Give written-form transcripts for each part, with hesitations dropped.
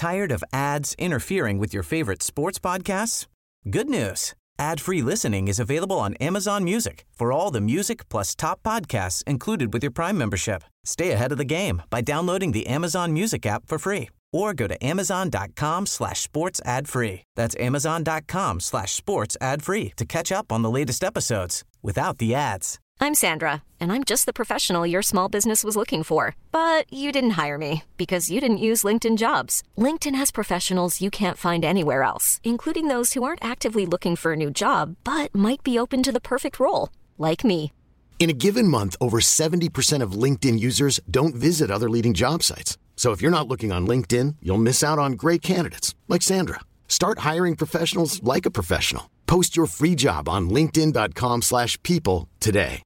Tired of ads interfering with your favorite sports podcasts? Good news. Ad-free listening is available on Amazon Music for all the music plus top podcasts included with your Prime membership. Stay ahead of the game by downloading the Amazon Music app for free or go to amazon.com/sports ad free. That's amazon.com/sports ad free to catch up on the latest episodes without the ads. I'm Sandra, and I'm just the professional your small business was looking for. But you didn't hire me because you didn't use LinkedIn Jobs. LinkedIn has professionals you can't find anywhere else, including those who aren't actively looking for a new job, but might be open to the perfect role, like me. In a given month, over 70% of LinkedIn users don't visit other leading job sites. So if you're not looking on LinkedIn, you'll miss out on great candidates like Sandra. Start hiring professionals like a professional. Post your free job on linkedin.com/people today.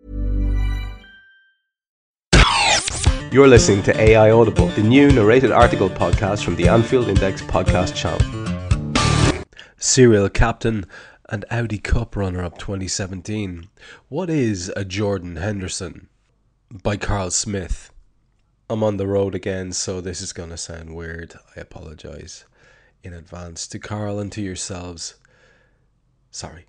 You're listening to AI Audible, the new narrated article podcast from the Anfield Index podcast channel. Serial captain and Audi Cup runner-up 2017. What is a Jordan Henderson? By Carl Smith. I'm on the road again, so this is going to sound weird. I apologise in advance to Carl and to yourselves. Sorry.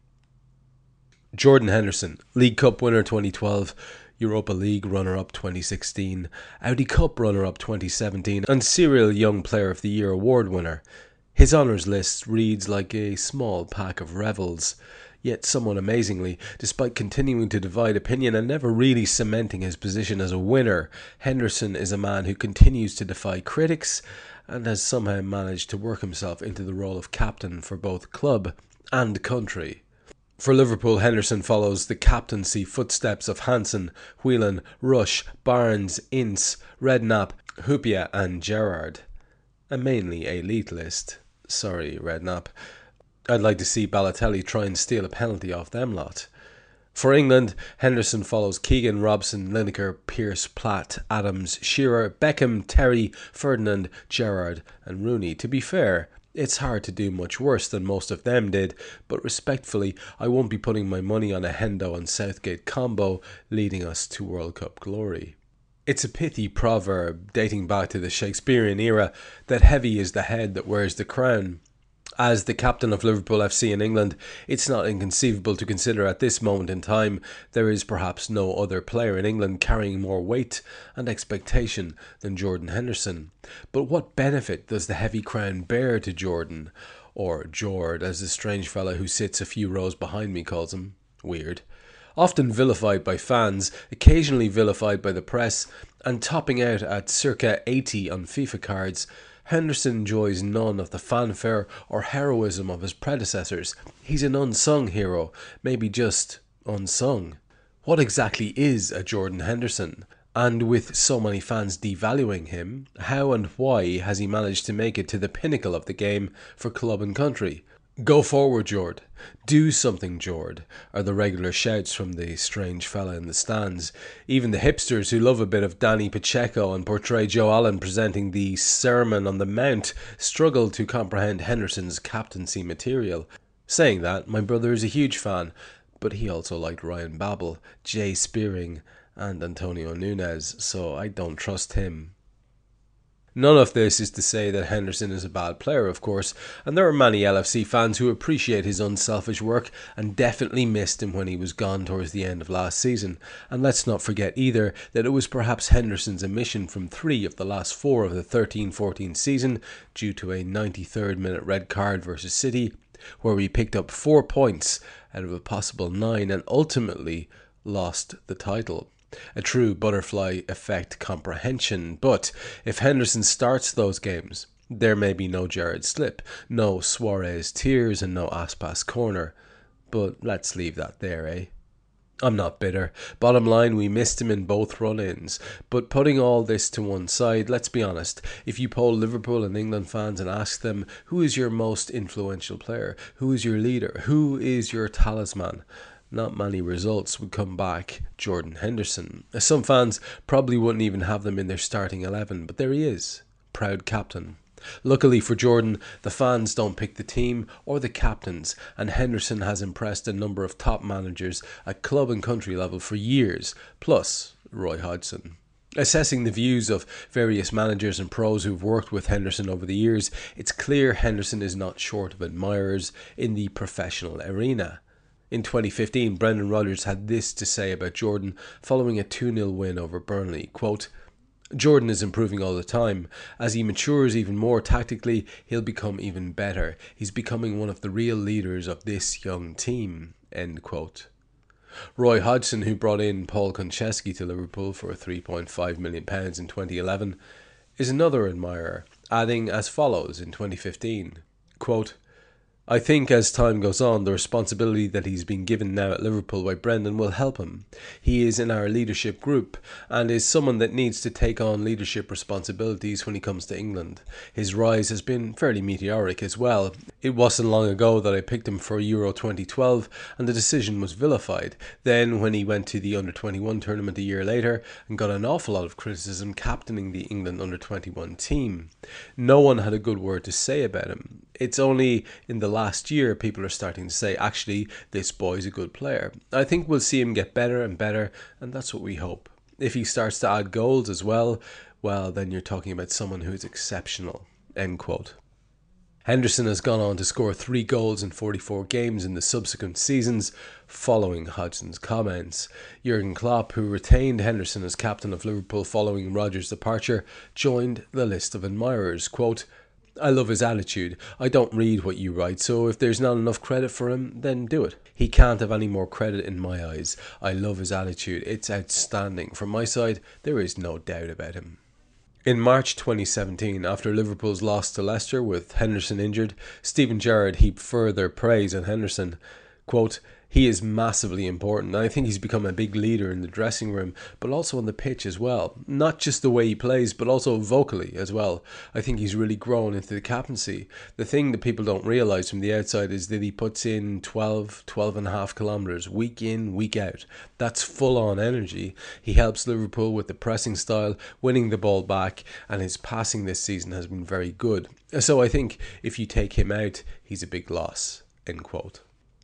Jordan Henderson, League Cup winner 2012, Europa League runner-up 2016, Audi Cup runner-up 2017, and Serial Young Player of the Year award winner. His honours list reads like a small pack of revels. Yet somewhat amazingly, despite continuing to divide opinion and never really cementing his position as a winner, Henderson is a man who continues to defy critics and has somehow managed to work himself into the role of captain for both club and country. For Liverpool, Henderson follows the captaincy footsteps of Hansen, Whelan, Rush, Barnes, Ince, Redknapp, Hyypiä and Gerrard. A mainly elite list. Sorry, Redknapp. I'd like to see Balotelli try and steal a penalty off them lot. For England, Henderson follows Keegan, Robson, Lineker, Pearce, Platt, Adams, Shearer, Beckham, Terry, Ferdinand, Gerrard and Rooney. To be fair, it's hard to do much worse than most of them did, but respectfully, I won't be putting my money on a Hendo and Southgate combo leading us to World Cup glory. It's a pithy proverb dating back to the Shakespearean era that heavy is the head that wears the crown. As the captain of Liverpool FC in England, it's not inconceivable to consider at this moment in time there is perhaps no other player in England carrying more weight and expectation than Jordan Henderson. But what benefit does the heavy crown bear to Jordan, or Jord as the strange fellow who sits a few rows behind me calls him? Weird. Often vilified by fans, occasionally vilified by the press, and topping out at circa 80 on FIFA cards, Henderson enjoys none of the fanfare or heroism of his predecessors. He's an unsung hero, maybe just unsung. What exactly is a Jordan Henderson? And with so many fans devaluing him, how and why has he managed to make it to the pinnacle of the game for club and country? Go forward, Jord. Do something, Jord, are the regular shouts from the strange fella in the stands. Even the hipsters who love a bit of Danny Pacheco and portray Joe Allen presenting the Sermon on the Mount struggle to comprehend Henderson's captaincy material. Saying that, my brother is a huge fan, but he also liked Ryan Babel, Jay Spearing and Antonio Nunes, so I don't trust him. None of this is to say that Henderson is a bad player, of course, and there are many LFC fans who appreciate his unselfish work and definitely missed him when he was gone towards the end of last season. And let's not forget either that it was perhaps Henderson's omission from 3 of the last 4 of the 13-14 season due to a 93rd minute red card versus City, where we picked up 4 points out of a possible 9 and ultimately lost the title. A true butterfly effect comprehension, but if Henderson starts those games, there may be no Gerrard slip, no Suarez tears and no Aspas corner. But let's leave that there, eh? I'm not bitter. Bottom line, we missed him in both run-ins. But putting all this to one side, let's be honest. If you poll Liverpool and England fans and ask them, who is your most influential player? Who is your leader? Who is your talisman? Not many results would come back Jordan Henderson. Some fans probably wouldn't even have them in their starting 11, but there he is, proud captain. Luckily for Jordan, the fans don't pick the team or the captains, and Henderson has impressed a number of top managers at club and country level for years, plus Roy Hodgson. Assessing the views of various managers and pros who've worked with Henderson over the years, it's clear Henderson is not short of admirers in the professional arena. In 2015, Brendan Rodgers had this to say about Jordan following a 2-0 win over Burnley, quote, "Jordan is improving all the time. As he matures even more tactically, he'll become even better. He's becoming one of the real leaders of this young team," end quote. Roy Hodgson, who brought in Paul Konchesky to Liverpool for £3.5 million in 2011, is another admirer, adding as follows in 2015, quote, "I think as time goes on, the responsibility that he's been given now at Liverpool by Brendan will help him. He is in our leadership group and is someone that needs to take on leadership responsibilities when he comes to England. His rise has been fairly meteoric as well. It wasn't long ago that I picked him for Euro 2012 and the decision was vilified. Then when he went to the Under-21 tournament a year later and got an awful lot of criticism captaining the England Under-21 team. No one had a good word to say about him. It's only in the last year people are starting to say, actually, this boy's a good player. I think we'll see him get better and better, and that's what we hope. If he starts to add goals as well, then you're talking about someone who is exceptional," end quote. Henderson has gone on to score 3 goals in 44 games in the subsequent seasons following Hodgson's comments. Jurgen Klopp, who retained Henderson as captain of Liverpool following Rodgers' departure, joined the list of admirers, quote, "I love his attitude. I don't read what you write, so if there's not enough credit for him, then do it. He can't have any more credit in my eyes. I love his attitude. It's outstanding. From my side, there is no doubt about him." In March 2017, after Liverpool's loss to Leicester with Henderson injured, Steven Gerrard heaped further praise on Henderson. Quote, "He is massively important. I think he's become a big leader in the dressing room, but also on the pitch as well. Not just the way he plays, but also vocally as well. I think he's really grown into the captaincy. The thing that people don't realise from the outside is that he puts in 12 and a half kilometres week in, week out. That's full-on energy. He helps Liverpool with the pressing style, winning the ball back, and his passing this season has been very good. So I think if you take him out, he's a big loss," end quote.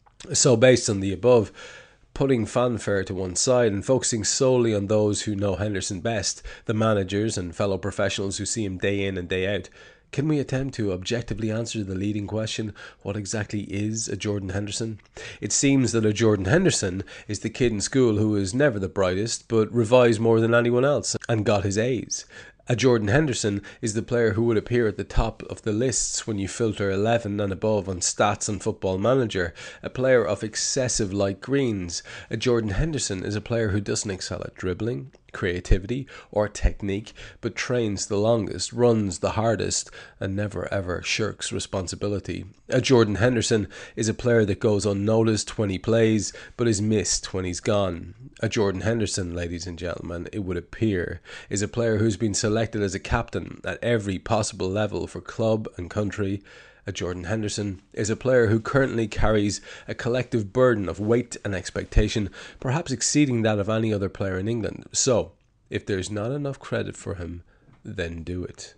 So based on the above, putting fanfare to one side and focusing solely on those who know Henderson best, the managers and fellow professionals who see him day in and day out, can we attempt to objectively answer the leading question, what exactly is a Jordan Henderson? It seems that a Jordan Henderson is the kid in school who is never the brightest, but revised more than anyone else and got his A's. A Jordan Henderson is the player who would appear at the top of the lists when you filter 11 and above on stats on Football Manager, a player of excessive light greens. A Jordan Henderson is a player who doesn't excel at dribbling, creativity or technique, but trains the longest, runs the hardest, and never ever shirks responsibility. A Jordan Henderson is a player that goes unnoticed when he plays, but is missed when he's gone. A Jordan Henderson, ladies and gentlemen, it would appear, is a player who's been selected as a captain at every possible level for club and country. A Jordan Henderson is a player who currently carries a collective burden of weight and expectation, perhaps exceeding that of any other player in England. So, if there's not enough credit for him, then do it.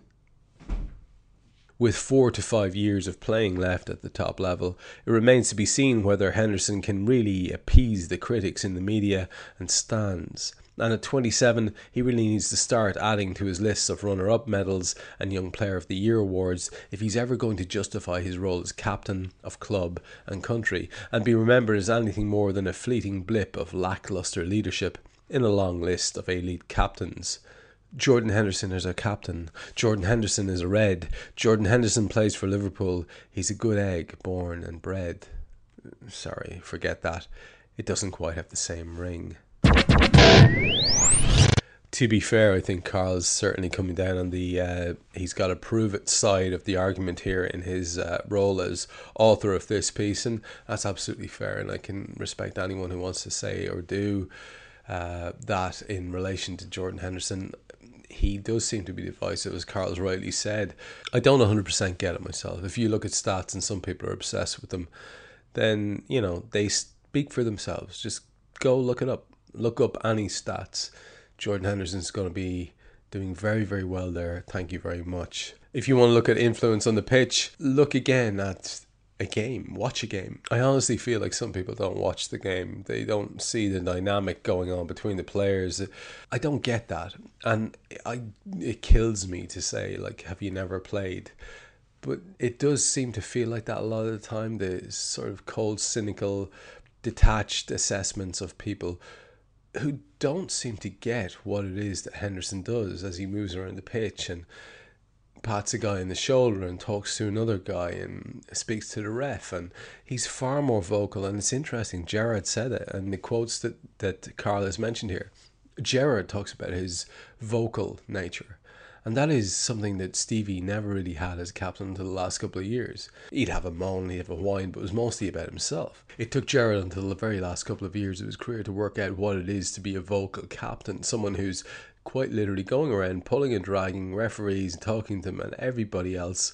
With 4 to 5 years of playing left at the top level, it remains to be seen whether Henderson can really appease the critics in the media and stands. And at 27, he really needs to start adding to his lists of runner-up medals and Young Player of the Year awards if he's ever going to justify his role as captain of club and country and be remembered as anything more than a fleeting blip of lacklustre leadership in a long list of elite captains. Jordan Henderson is our captain. Jordan Henderson is a Red. Jordan Henderson plays for Liverpool. He's a good egg, born and bred. Sorry, forget that. It doesn't quite have the same ring. To be fair, I think Carl's certainly coming down on the he's got to prove it side of the argument here in his role as author of this piece, and that's absolutely fair, and I can respect anyone who wants to say or do that in relation to Jordan Henderson. He does seem to be divisive, as Carl's rightly said. I don't 100% get it myself. If you look at stats and some people are obsessed with them, then, you know, they speak for themselves. Just go look it up. Look up any stats. Jordan Henderson's going to be doing very, very well there. Thank you very much. If you want to look at influence on the pitch, look again at a game, watch a game. I honestly feel like some people don't watch the game. They don't see the dynamic going on between the players. I don't get that. And it kills me to say, like, have you never played? But it does seem to feel like that a lot of the time. The sort of cold, cynical, detached assessments of people who don't seem to get what it is that Henderson does as he moves around the pitch and pats a guy in the shoulder and talks to another guy and speaks to the ref, and he's far more vocal. And it's interesting, Gerrard said it, and the quotes that Carl has mentioned here, Gerrard talks about his vocal nature, and that is something that Stevie never really had as captain until the last couple of years. He'd have a moan, he'd have a whine, but it was mostly about himself. It took Gerrard until the very last couple of years of his career to work out what it is to be a vocal captain, someone who's quite literally going around pulling and dragging referees, talking to them and everybody else,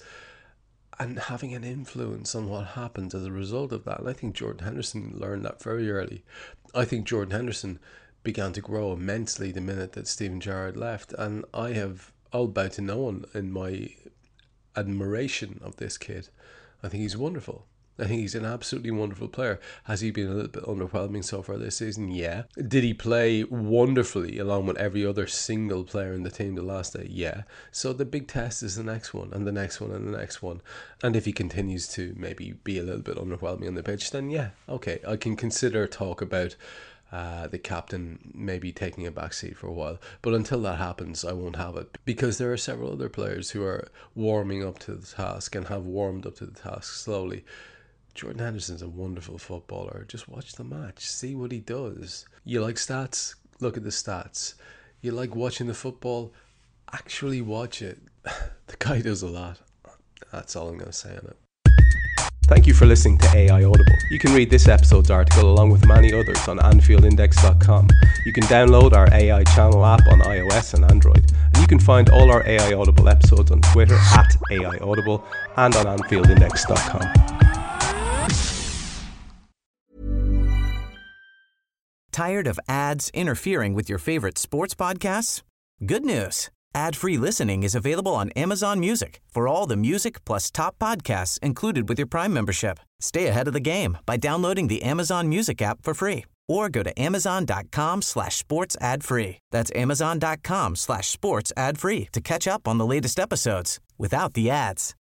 and having an influence on what happens as a result of that. And I think Jordan Henderson learned that very early. I think Jordan Henderson began to grow immensely the minute that Steven Gerrard left, and I'll bow to no one in my admiration of this kid. I think he's wonderful. I think he's an absolutely wonderful player. Has he been a little bit underwhelming so far this season? Yeah. Did he play wonderfully along with every other single player in the team the last day? Yeah. So the big test is the next one and the next one and the next one. And if he continues to maybe be a little bit underwhelming on the pitch, then yeah, okay, I can consider talk about the captain maybe taking a backseat for a while. But until that happens, I won't have it, because there are several other players who are warming up to the task and have warmed up to the task slowly. Jordan Henderson's a wonderful footballer. Just watch the match, see what he does. You like stats? Look at the stats. You like watching the football? Actually watch it. The guy does a lot. That's all I'm going to say on it. Thank you for listening to AI Audible. You can read this episode's article along with many others on AnfieldIndex.com. You can download our AI channel app on iOS and Android. And you can find all our AI Audible episodes on Twitter at AI Audible and on AnfieldIndex.com. Tired of ads interfering with your favorite sports podcasts? Good news. Ad-free listening is available on Amazon Music for all the music plus top podcasts included with your Prime membership. Stay ahead of the game by downloading the Amazon Music app for free or go to amazon.com/sports ad free. That's amazon.com/sports ad free to catch up on the latest episodes without the ads.